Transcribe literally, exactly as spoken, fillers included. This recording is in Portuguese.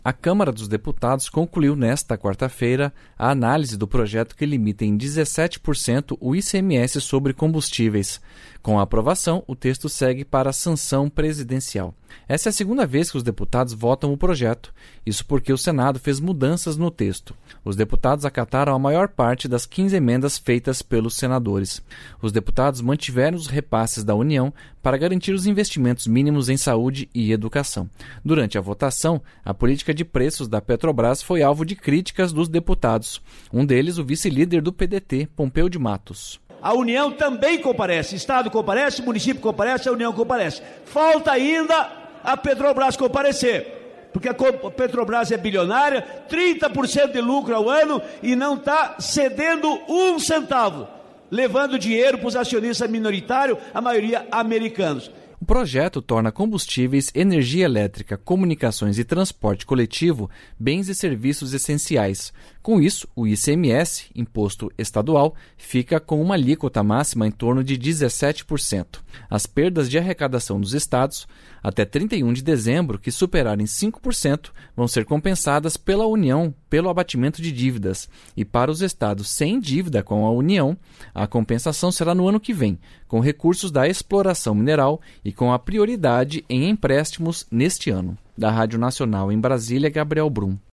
A Câmara dos Deputados concluiu nesta quarta-feira a análise do projeto que limita em dezessete por cento o I C M S sobre combustíveis. Com a aprovação, o texto segue para a sanção presidencial. Essa é a segunda vez que os deputados votam o projeto, isso porque o Senado fez mudanças no texto. Os deputados acataram a maior parte das quinze emendas feitas pelos senadores. Os deputados mantiveram os repasses da União para garantir os investimentos mínimos em saúde e educação. Durante a votação, a política de preços da Petrobras foi alvo de críticas dos deputados. Um deles, o vice-líder do P D T, Pompeu de Matos. A União também comparece, Estado comparece, município comparece, a União comparece. Falta ainda a Petrobras comparecer, porque a Petrobras é bilionária, trinta por cento de lucro ao ano e não está cedendo um centavo, levando dinheiro para os acionistas minoritários, a maioria americanos. O projeto torna combustíveis, energia elétrica, comunicações e transporte coletivo bens e serviços essenciais. Com isso, o I C M S, imposto estadual, fica com uma alíquota máxima em torno de dezessete por cento. As perdas de arrecadação dos estados, até trinta e um de dezembro, que superarem cinco por cento, vão ser compensadas pela União pelo abatimento de dívidas. E para os estados sem dívida com a União, a compensação será no ano que vem, com recursos da exploração mineral e com a prioridade em empréstimos neste ano. Da Rádio Nacional em Brasília, Gabriel Brum.